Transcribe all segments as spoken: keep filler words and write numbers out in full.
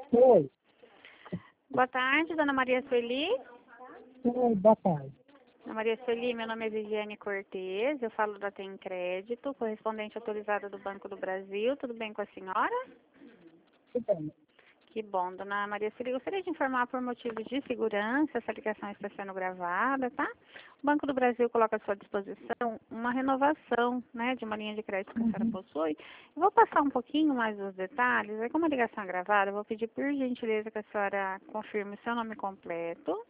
Oi, Boa tarde, dona Maria Sueli. oi, boa tarde. Dona Maria Sueli, meu nome é Viviane Cortez, eu falo da Tem Crédito, correspondente autorizada do Banco do Brasil. Tudo bem com a senhora? Tudo bem. Que bom, dona Maria Sueli. Gostaria de informar por motivos de segurança, essa ligação está sendo gravada, tá? O Banco do Brasil coloca à sua disposição uma renovação, né, de uma linha de crédito que a senhora Uhum, possui. Eu vou passar um pouquinho mais dos detalhes. Aí, como a ligação é gravada, eu vou pedir por gentileza que a senhora confirme o seu nome completo.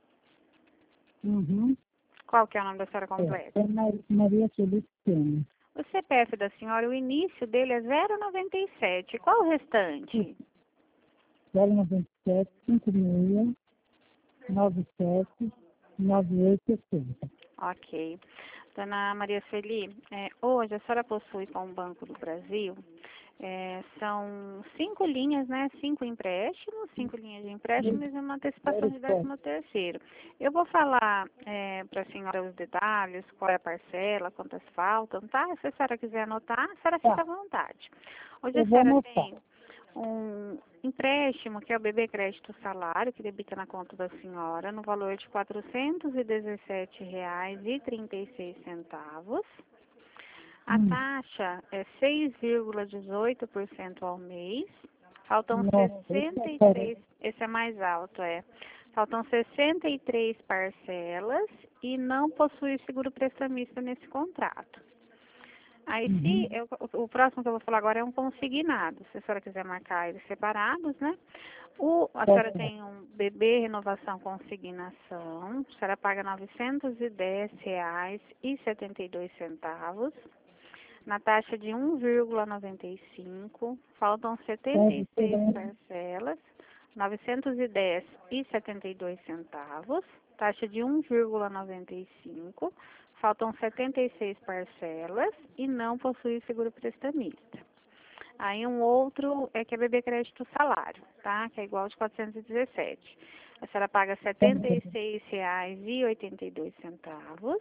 uhum. Qual que é o nome da senhora É, completa? é Mar- Maria Feliciana. O C P F da senhora, o início dele é zero noventa e sete. Qual o restante? zero nove sete, cinco seis, nove sete, nove oito seis zero. Ok. Dona Maria Sueli, é, hoje a senhora possui com o Banco do Brasil, é, são cinco linhas, né? Cinco empréstimos, cinco linhas de empréstimos e uma antecipação de décimo terceiro. Eu vou falar é, para a senhora os detalhes, qual é a parcela, quantas faltam, tá? Se a senhora quiser anotar, a senhora fica à Tá, vontade. Hoje a eu vou senhora anotar. tem um empréstimo, que é o B B Crédito Salário, que debita na conta da senhora, no valor de quatrocentos e dezessete reais e trinta e seis centavos. A Hum, taxa é seis vírgula dezoito por cento ao mês. Faltam nossa, esse é sessenta e sério. três, esse é mais alto, é. Faltam sessenta e três parcelas e não possui seguro prestamista nesse contrato. Aí, se Uhum, eu, o próximo que eu vou falar agora é um consignado. Se a senhora quiser marcar eles separados, né? O, a senhora certo. tem um B B Renovação Consignação. A senhora paga novecentos e dez reais e setenta e dois centavos. Na taxa de um vírgula noventa e cinco. Faltam setenta e Pode ser, seis né? parcelas. novecentos e dez reais e setenta e dois centavos. Taxa de um vírgula noventa e cinco. Faltam setenta e seis parcelas e não possui seguro prestamista. Aí um outro é que é B B Crédito Salário, tá? Que é igual de quatrocentos e dezessete. A senhora paga setenta e seis reais e oitenta e dois centavos.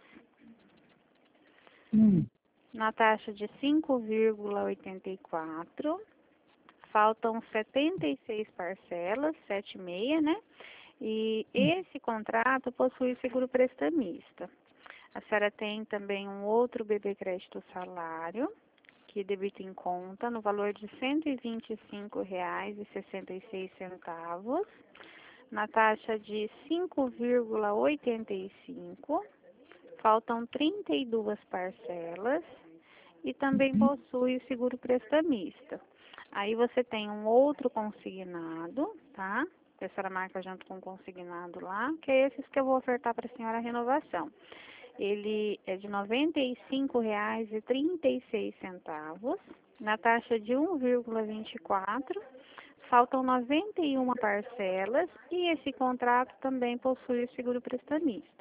Hum, Na taxa de cinco vírgula oitenta e quatro. Faltam setenta e seis parcelas, sete vírgula seis, né? E esse contrato possui seguro prestamista. A senhora tem também um outro B B Crédito Salário, que debita em conta no valor de cento e vinte e cinco reais e sessenta e seis centavos, na taxa de cinco vírgula oitenta e cinco. Faltam trinta e duas parcelas e também possui o seguro prestamista. Aí você tem um outro consignado, tá? Que a senhora marca junto com o consignado lá, que é esses que eu vou ofertar para a senhora a renovação. Ele é de noventa e cinco reais e trinta e seis centavos, na taxa de um vírgula vinte e quatro. Faltam noventa e uma parcelas e esse contrato também possui o seguro prestamista.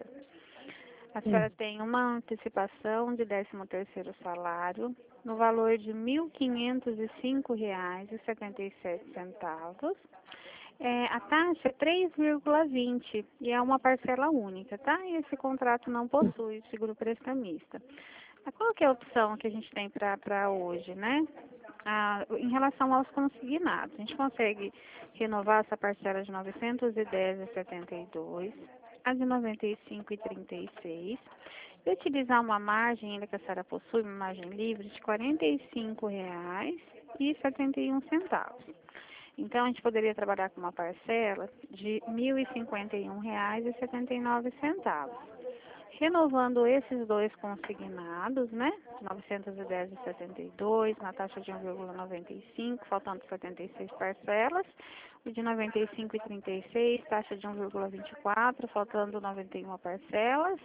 A senhora tem uma antecipação de décimo terceiro salário no valor de mil quinhentos e cinco reais e setenta e sete centavos. É, a taxa é três vírgula vinte e é uma parcela única, tá? E esse contrato não possui seguro prestamista. Mas qual que é a opção que a gente tem para hoje, né? Ah, em relação aos consignados, a gente consegue renovar essa parcela de novecentos e dez e setenta e dois, a de noventa e cinco e trinta e seis, e utilizar uma margem ainda que a senhora possui, uma margem livre de quarenta e cinco reais e setenta e um centavos. Então, a gente poderia trabalhar com uma parcela de mil e cinquenta e um reais e setenta e nove centavos. Renovando esses dois consignados, né? novecentos e dez e setenta e dois, na taxa de um vírgula noventa e cinco, faltando setenta e seis parcelas. O de noventa e cinco e trinta e seis, taxa de um vírgula vinte e quatro, faltando noventa e uma parcelas.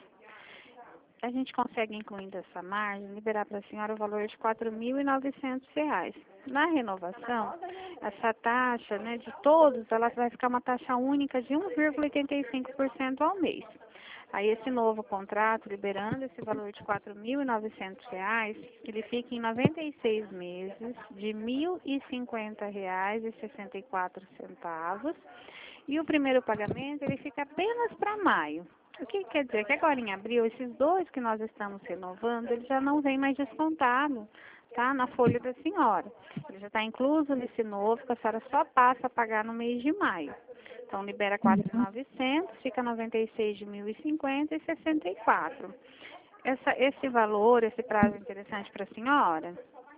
A gente consegue, incluindo essa margem, liberar para a senhora o valor de quatro mil e novecentos reais. Na renovação, essa taxa, né, de todos, ela vai ficar uma taxa única de um vírgula oitenta e cinco por cento ao mês. Aí esse novo contrato, liberando esse valor de quatro mil e novecentos reais, ele fica em noventa e seis meses de mil e cinquenta reais e sessenta e quatro centavos. E o primeiro pagamento, ele fica apenas para maio. O que quer dizer? Que agora em abril, esses dois que nós estamos renovando, ele já não vem mais descontado tá? Na folha da senhora. Ele já está incluso nesse novo, que a senhora só passa a pagar no mês de maio. Então, libera quatro mil e novecentos, fica noventa e seis de mil e cinquenta e sessenta e quatro. Essa, esse valor, esse prazo é interessante para a senhora?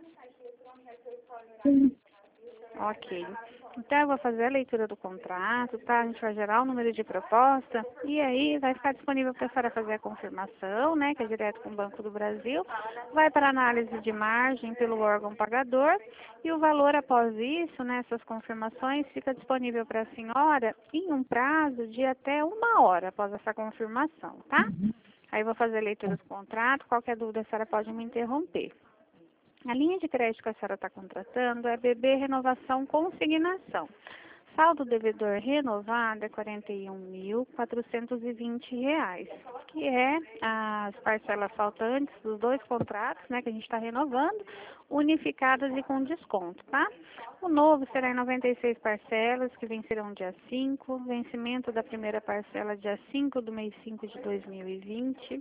Sim. Ok. Então, eu vou fazer a leitura do contrato, tá? A gente vai gerar o número de proposta e aí vai ficar disponível para a senhora fazer a confirmação, né? Que é direto com o Banco do Brasil. Vai para análise de margem pelo órgão pagador e o valor após isso, né? Essas confirmações, fica disponível para a senhora em um prazo de até uma hora após essa confirmação, tá? Aí eu vou fazer a leitura do contrato. Qualquer dúvida, a senhora pode me interromper. A linha de crédito que a senhora está contratando é B B Renovação Consignação. Saldo devedor renovado é quarenta e um mil quatrocentos e vinte reais, que é as parcelas faltantes dos dois contratos, né, que a gente está renovando, unificadas e com desconto, tá? O novo será em noventa e seis parcelas, que vencerão dia cinco, vencimento da primeira parcela dia cinco do mês cinco de dois mil e vinte.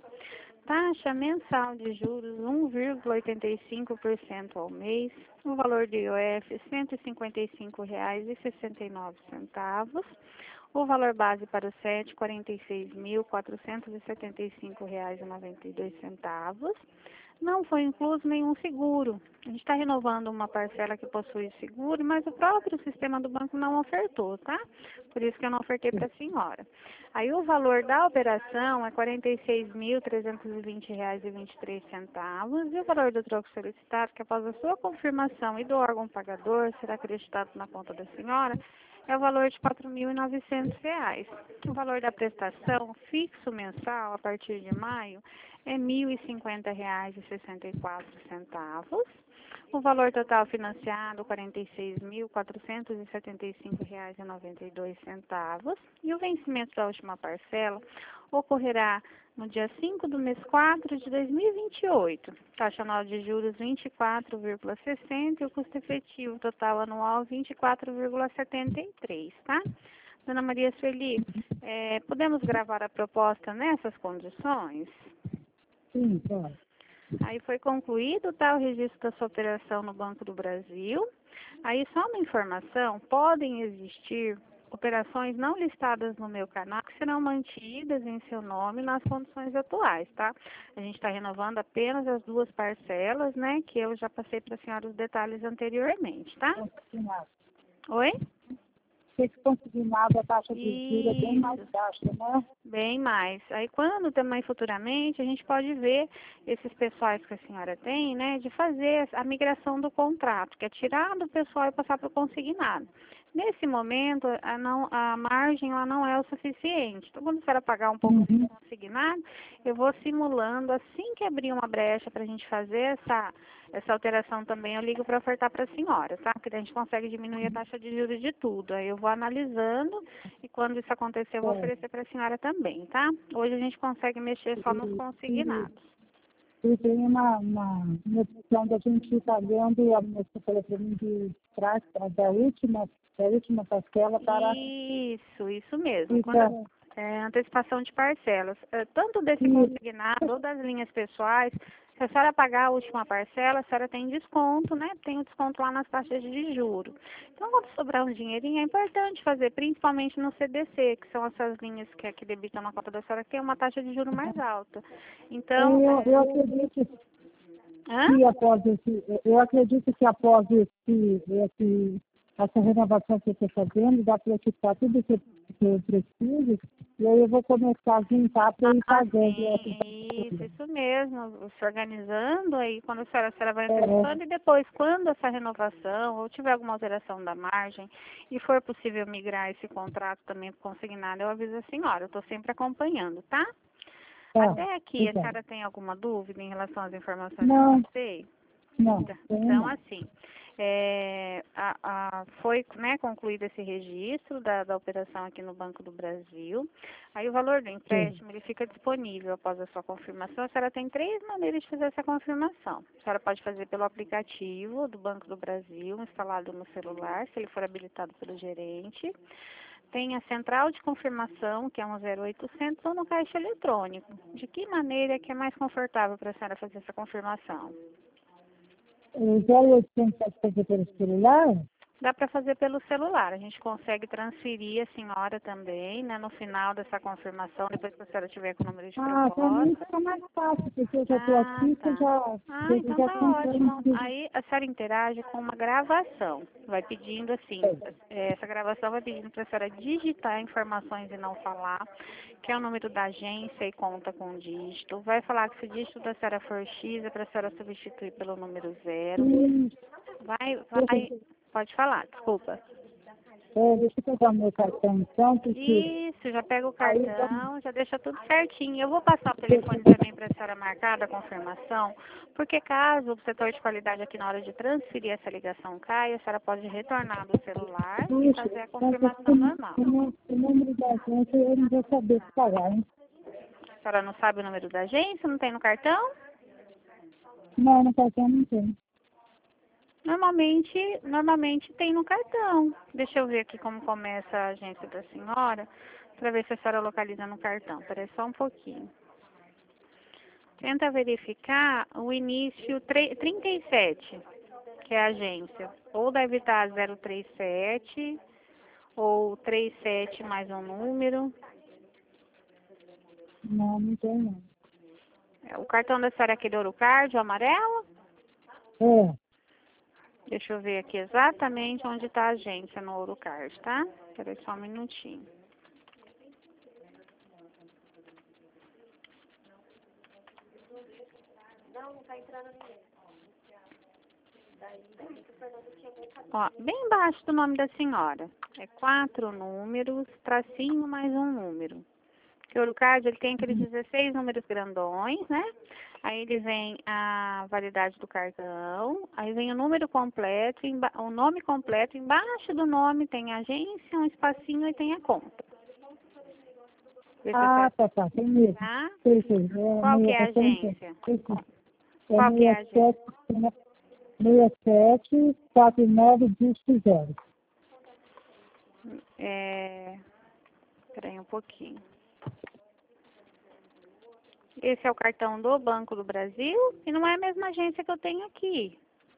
Taxa mensal de juros um vírgula oitenta e cinco por cento ao mês. O valor do I O F cento e cinquenta e cinco reais e sessenta e nove centavos. O valor base para o S E T quarenta e seis mil quatrocentos e setenta e cinco reais e noventa e dois centavos. Não foi incluso nenhum seguro. A gente está renovando uma parcela que possui seguro, mas o próprio sistema do banco não ofertou, tá? Por isso que eu não ofertei para a senhora. Aí o valor da operação é quarenta e seis mil trezentos e vinte reais e vinte e três centavos e o valor do troco solicitado, que após a sua confirmação e do órgão pagador será acreditado na conta da senhora, é o valor de quatro mil e novecentos reais. O valor da prestação fixo mensal a partir de maio é mil e cinquenta reais e sessenta e quatro centavos. O valor total financiado quarenta e seis mil quatrocentos e setenta e cinco reais e noventa e dois centavos. E o vencimento da última parcela ocorrerá no dia cinco do mês quatro de dois mil e vinte e oito. Taxa anual de juros vinte e quatro vírgula sessenta e o custo efetivo total anual vinte e quatro vírgula setenta e três, tá? Dona Maria Sueli, é, podemos gravar a proposta nessas condições? Sim, pode. Aí foi concluído, tá, o registro da sua operação no Banco do Brasil. Aí só uma informação, podem existir operações não listadas no meu canal que serão mantidas em seu nome nas condições atuais, tá? A gente está renovando apenas as duas parcelas, né, que eu já passei para a senhora os detalhes anteriormente, tá? Consignado. Oi? Se consignado, a taxa de juros é bem mais Isso. baixa, né? Bem mais. Aí quando também futuramente a gente pode ver esses pessoais que a senhora tem, né, de fazer a migração do contrato, que é tirar do pessoal e passar para o consignado. Nesse momento, a, não, a margem ela não é o suficiente. Então, quando a senhora pagar um pouco Uhum. do consignado, eu vou simulando, assim que abrir uma brecha para a gente fazer essa, essa alteração também, eu ligo para ofertar para a senhora, tá? Porque a gente consegue diminuir a taxa de juros de tudo. Aí eu vou analisando e quando isso acontecer, eu vou É. oferecer para a senhora também, tá? Hoje a gente consegue mexer só nos consignados. E tem uma, uma, uma opção da gente estar vendo, e a moça falou para mim de trás, da última, da última parcela para... Isso, isso mesmo. Fica, Quando, é, antecipação de parcelas. É, tanto desse e, consignado ou das linhas pessoais, se a senhora pagar a última parcela, a senhora tem desconto, né? Tem o desconto lá nas taxas de juros. Então, quando sobrar um dinheirinho, é importante fazer, principalmente no C D C, que são essas linhas que, que debitam na conta da senhora, que tem uma taxa de juros mais alta. Então, eu, é, eu acredito hã? que após esse, eu acredito que após esse, esse, essa renovação que eu estou fazendo, dá para eu quitar tudo que eu, que eu preciso, e aí eu vou começar a juntar para ir Ah, fazendo sim, essa... isso, isso mesmo, se organizando aí, quando a senhora, a senhora vai É, antecipando e depois, quando essa renovação ou tiver alguma alteração da margem e for possível migrar esse contrato também para consignado, eu aviso a senhora, eu estou sempre acompanhando, tá? tá, Até aqui, a então. senhora tem alguma dúvida em relação às informações que eu Não, passei? não, Tá. tem Então, não. assim, é, a, a, foi, né, concluído esse registro da, da operação aqui no Banco do Brasil. Aí o valor do empréstimo ele fica disponível após a sua confirmação. A senhora tem três maneiras de fazer essa confirmação. A senhora pode fazer pelo aplicativo do Banco do Brasil, instalado no celular, se ele for habilitado pelo gerente. Tem a central de confirmação, que é um zero oitocentos, ou no caixa eletrônico. De que maneira que é mais confortável para a senhora fazer essa confirmação? O zero oitocentos pode fazer pelo celular? Dá para fazer pelo celular. A gente consegue transferir a senhora também, né? No final dessa confirmação, depois que a senhora tiver com o número de Ah, para mim proposta. fica mais fácil, porque eu já estou Ah, aqui, tá. eu já, Ah, eu então já tá ótimo. comprei. Aí a senhora interage com uma gravação. Vai pedindo assim, eh, essa gravação vai pedindo para a senhora digitar informações e não falar, que é o número da agência e conta com dígito. Vai falar que se o dígito da senhora for X, é para a senhora substituir pelo número zero. Vai, vai, pode falar, desculpa. É, deixa eu pegar meu cartão então, porque Isso, já pega o aí cartão, já deixa tudo certinho. Eu vou passar o telefone também para a senhora marcar da confirmação, porque caso o setor de qualidade aqui na hora de transferir essa ligação caia, a senhora pode retornar do celular e fazer a confirmação normal. o número da agência eu não vou saber falar, hein? A senhora não sabe o número da agência, não tem no cartão? Não, no cartão não tem. Normalmente, normalmente tem no cartão. Deixa eu ver aqui como começa a agência da senhora, para ver se a senhora localiza no cartão. Espera aí só um pouquinho. Tenta verificar o início trinta e sete, que é a agência. Ou deve estar zero trinta e sete, ou trinta e sete mais um número. Não, não tem não. O cartão da senhora é aquele ouro card, o amarelo? É, Deixa eu ver aqui exatamente onde está a agência no ouro card, tá? Espera aí só um minutinho. Ó, bem embaixo do nome da senhora. É quatro números, tracinho mais um número. Porque o Eurocard, ele tem aqueles dezesseis números grandões, né? Aí ele vem a validade do cartão, aí vem o número completo, o nome completo, embaixo do nome tem a agência, um espacinho e tem a conta. ah, tá, tá, tem mesmo. Tá? Sei, sei. É, Qual que meia, é a é, tem, agência? tem, tem. É Qual que é a agência? sessenta e sete, quarenta e nove, dígito zero. É... Espera aí um pouquinho. Esse é o cartão do Banco do Brasil e não é a mesma agência que eu tenho aqui.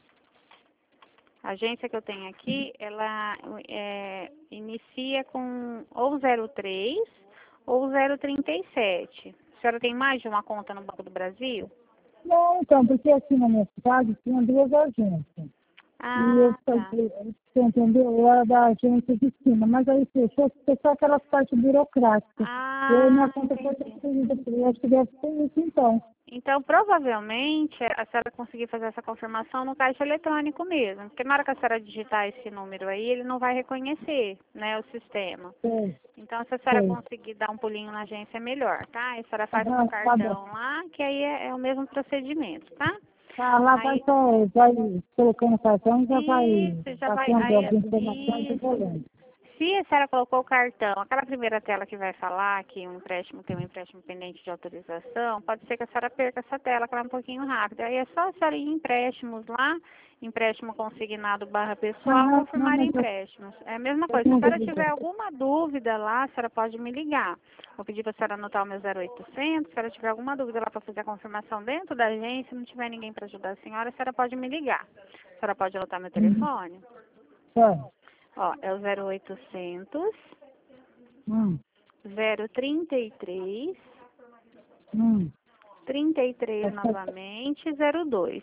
A agência que eu tenho aqui, ela é, inicia com ou zero três ou zero trinta e sete. A senhora tem mais de uma conta no Banco do Brasil? Não, então, porque aqui na minha cidade tinha duas agências. E eu, Ah, tá. você entendeu? Eu era da agência de cima, mas aí fechou, foi só aquela parte burocrática. Ah, E aí minha conta foi entendi. transferida, eu acho que deve ser isso então. Então, provavelmente, a senhora conseguir fazer essa confirmação no caixa eletrônico mesmo. Porque na hora que a senhora digitar esse número aí, ele não vai reconhecer, né, o sistema. Sei, Então, se a senhora sei. conseguir dar um pulinho na agência, é melhor, tá? A senhora faz com Aham, o tá bom. cartão lá, que aí é, é o mesmo procedimento, tá? Ah, lá vai Aí, só, vai colocando o cartão e já vai isso, já vai, passando aí, algumas informações e isso. rolando. Se a senhora colocou o cartão, aquela primeira tela que vai falar que um empréstimo tem um empréstimo pendente de autorização, pode ser que a senhora perca essa tela, que ela é um pouquinho rápida. Aí é só a senhora ir em empréstimos lá, empréstimo consignado barra pessoal, Aham, não, confirmar mas eu, empréstimos. É a mesma eu coisa. Se a tenho senhora dúvida. tiver alguma dúvida lá, a senhora pode me ligar. Vou pedir para a senhora anotar o meu zero oitocentos. Se a senhora tiver alguma dúvida lá para fazer a confirmação dentro da agência, se não tiver ninguém para ajudar a senhora, a senhora pode me ligar. A senhora pode anotar meu telefone? Tá. Ó, é o zero oitocentos, Hum, zero trinta e três, hum. trinta e três Tá certo. novamente, zero dois,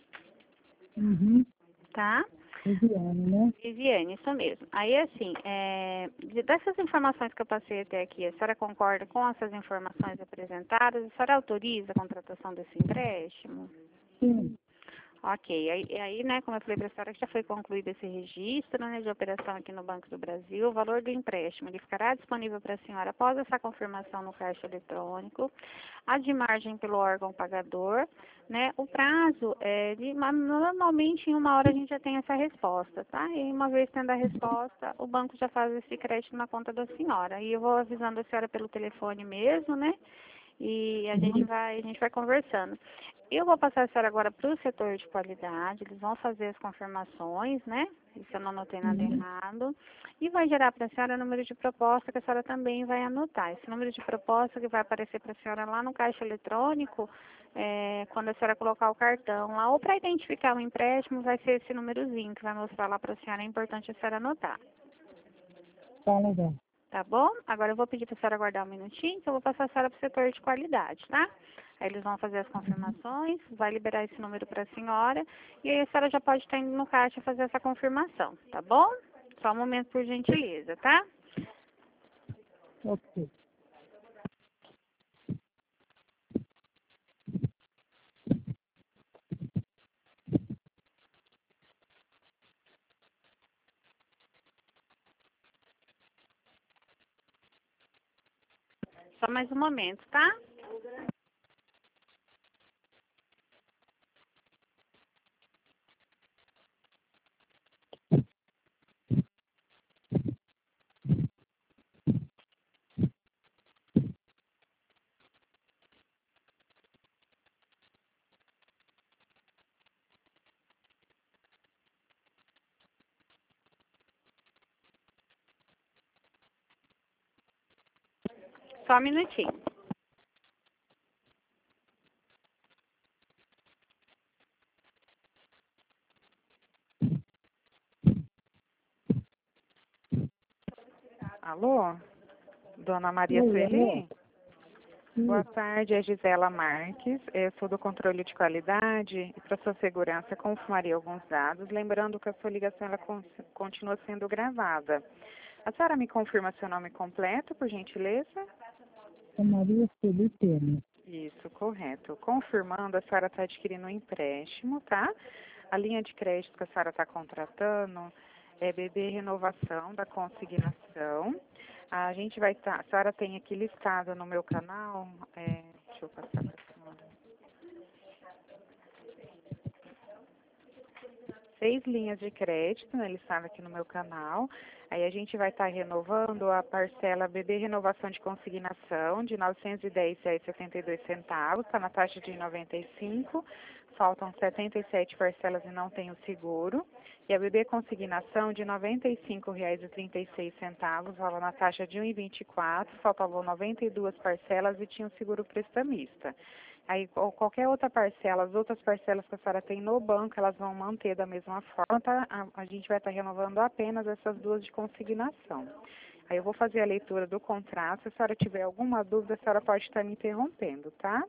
Uhum. tá? Viviane, né? Viviane, isso mesmo. Aí, assim, é, de- dessas informações que eu passei até aqui, a senhora concorda com essas informações apresentadas? A senhora autoriza a contratação desse empréstimo? Sim. Ok, aí, aí, né, como eu falei para a senhora, que já foi concluído esse registro, né, de operação aqui no Banco do Brasil, o valor do empréstimo, ele ficará disponível para a senhora após essa confirmação no caixa eletrônico, a de margem pelo órgão pagador, né, o prazo, é de, ma- normalmente em uma hora a gente já tem essa resposta, tá? E uma vez tendo a resposta, o banco já faz esse crédito na conta da senhora. E eu vou avisando a senhora pelo telefone mesmo, né? e a gente vai, a gente vai conversando. Eu vou passar a senhora agora para o setor de qualidade, eles vão fazer as confirmações, né? Se eu não anotei nada Uhum. errado. E vai gerar para a senhora o número de proposta que a senhora também vai anotar. Esse número de proposta que vai aparecer para a senhora lá no caixa eletrônico, é, quando a senhora colocar o cartão lá, ou para identificar o empréstimo, vai ser esse númerozinho que vai mostrar lá para a senhora. É importante a senhora anotar. Tá legal. Tá bom? Agora eu vou pedir para a senhora aguardar um minutinho, que eu vou passar a senhora para o setor de qualidade, tá? Aí eles vão fazer as confirmações, vai liberar esse número para a senhora, e aí a senhora já pode estar indo no caixa fazer essa confirmação, tá bom? Só um momento, por gentileza, tá? Ok. Só mais um momento, tá? Só um minutinho. Alô? Dona Maria Oi, Sueli? alô? Boa Isso. tarde, é Gisela Marques. Eu sou do controle de qualidade e para sua segurança confirmaria alguns dados, lembrando que a sua ligação ela con- continua sendo gravada. A senhora me confirma seu nome completo, por gentileza? É Maria Sueli Temer. Isso, correto. Confirmando, a senhora está adquirindo um empréstimo, tá? A linha de crédito que a senhora está contratando é B B Renovação da Consignação. A gente vai estar, a senhora tem aqui listado no meu canal, é, deixa eu passar para a senhora. Seis linhas de crédito, né, listado aqui no meu canal. Aí a gente vai estar renovando a parcela B B Renovação de Consignação de novecentos e dez reais e setenta e dois centavos, está na taxa de noventa e cinco. Faltam setenta e sete parcelas e não tem o seguro. E a B B Consignação de noventa e cinco reais e trinta e seis centavos, valor na taxa de um real e vinte e quatro, faltavam noventa e duas parcelas e tinha o seguro prestamista. Aí qual- qualquer outra parcela, as outras parcelas que a senhora tem no banco, elas vão manter da mesma forma, tá? A, a gente vai estar renovando apenas essas duas de consignação. Aí eu vou fazer a leitura do contrato, se a senhora tiver alguma dúvida, a senhora pode estar me interrompendo, tá?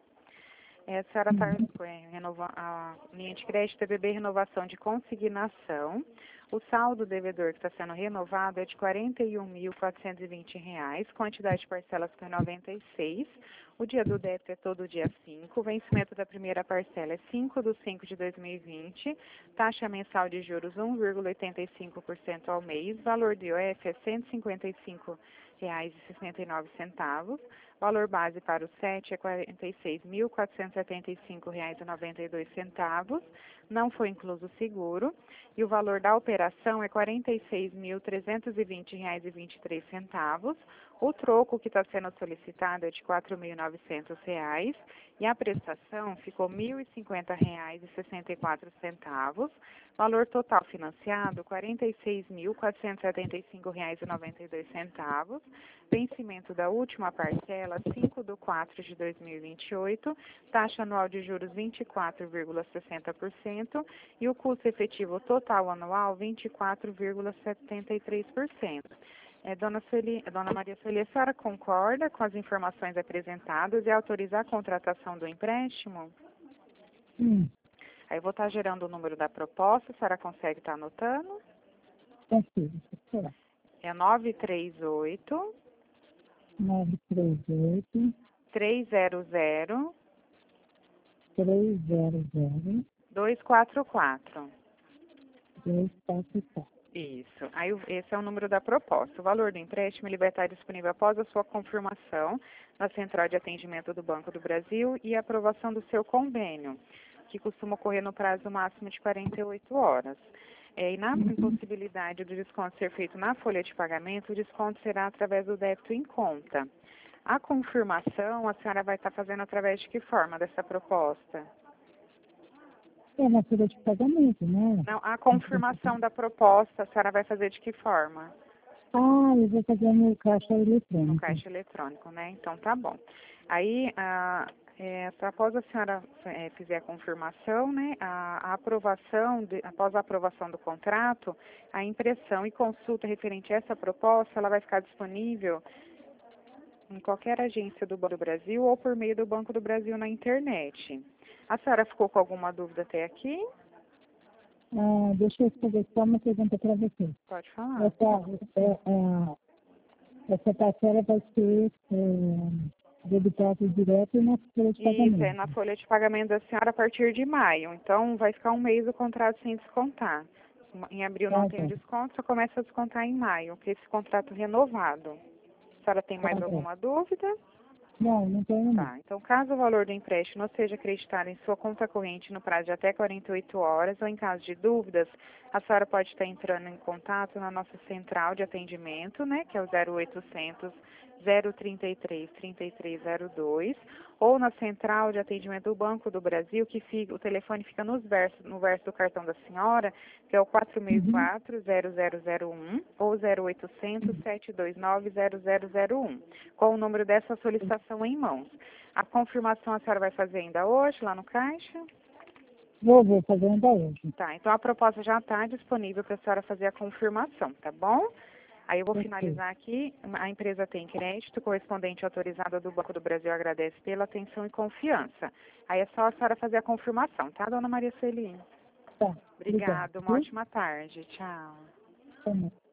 É, a senhora está renovando a linha de crédito é B B Renovação de Consignação. O saldo devedor que está sendo renovado é de quarenta e um mil quatrocentos e vinte reais, quantidade de parcelas foi noventa e seis. O dia do débito é todo dia cinco. O vencimento da primeira parcela é cinco de cinco de dois mil e vinte. Taxa mensal de juros um vírgula oitenta e cinco por cento ao mês. Valor do I O F é cento e cinquenta e cinco reais e sessenta e nove centavos. Valor base para o S E T é quarenta e seis mil quatrocentos e setenta e cinco reais e noventa e dois centavos. Não foi incluso o seguro. E o valor da operação é quarenta e seis mil trezentos e vinte reais e vinte e três centavos. O troco que está sendo solicitado é de quatro mil e novecentos reais e a prestação ficou mil e cinquenta reais e sessenta e quatro centavos. Valor total financiado quarenta e seis mil quatrocentos e setenta e cinco reais e noventa e dois centavos. Vencimento da última parcela cinco de quatro de dois mil e vinte e oito. Taxa anual de juros vinte e quatro vírgula sessenta por cento e o custo efetivo total anual vinte e quatro vírgula setenta e três por cento. É, dona, Sueli, dona Maria Sueli, a senhora concorda com as informações apresentadas e autorizar a contratação do empréstimo? Sim, Aí eu vou estar gerando o número da proposta, a senhora consegue estar anotando? consigo. Será? É nove três oito, nove três oito, três zero zero, três zero zero, dois quatro quatro. dois quatro quatro. Isso. Aí o- esse é o número da proposta. O valor do empréstimo ele vai estar disponível após a sua confirmação na Central de Atendimento do Banco do Brasil e a aprovação do seu convênio, que costuma ocorrer no prazo máximo de quarenta e oito horas. É, e na impossibilidade do desconto ser feito na folha de pagamento, o desconto será através do débito em conta. A confirmação a senhora vai estar fazendo através de que forma dessa proposta? É na folha de pagamento, né? Não, a confirmação da proposta a senhora vai fazer de que forma? Ah, eu vou fazer no caixa eletrônico. No caixa eletrônico, né? Então tá bom. Aí, a, é, após a senhora é, fizer a confirmação, né, a, a aprovação, de, após a aprovação do contrato, a impressão e consulta referente a essa proposta, ela vai ficar disponível em qualquer agência do Banco do Brasil ou por meio do Banco do Brasil na internet. A senhora ficou com alguma dúvida até aqui? Ah, deixa eu fazer só uma pergunta para você. Pode falar. Essa, é, é, essa parcela vai ser é, debitada direto na folha de pagamento. Isso, é na folha de pagamento da senhora a partir de maio. Então, vai ficar um mês o contrato sem descontar. Em abril não Ah, tem tá. desconto, só começa a descontar em maio, que é esse contrato renovado. A senhora tem mais Ah, tá. alguma dúvida? Não, não tenho não. Tá, então caso o valor do empréstimo não seja acreditado em sua conta corrente no prazo de até quarenta e oito horas ou em caso de dúvidas, a senhora pode estar entrando em contato na nossa central de atendimento, né, que é o zero oitocentos, zero trinta e três, trinta e três zero dois, ou na central de atendimento do Banco do Brasil, que fica, o telefone fica nos versos, no verso do cartão da senhora, que é o quatro seis quatro, zero zero zero um ou zero oitocentos, sete dois nove, zero zero zero um, com o número dessa solicitação em mãos. A confirmação a senhora vai fazer ainda hoje, lá no caixa? Vou, vou fazer ainda hoje. Tá, então a proposta já está disponível para a senhora fazer a confirmação, tá bom? Aí eu vou Ok. finalizar aqui. A empresa tem crédito, correspondente autorizada do Banco do Brasil agradece pela atenção e confiança. Aí é só a senhora fazer a confirmação, tá, dona Maria Celina? Tá. Obrigada, Obrigado. uma ótima tarde. Tchau. Tá bom.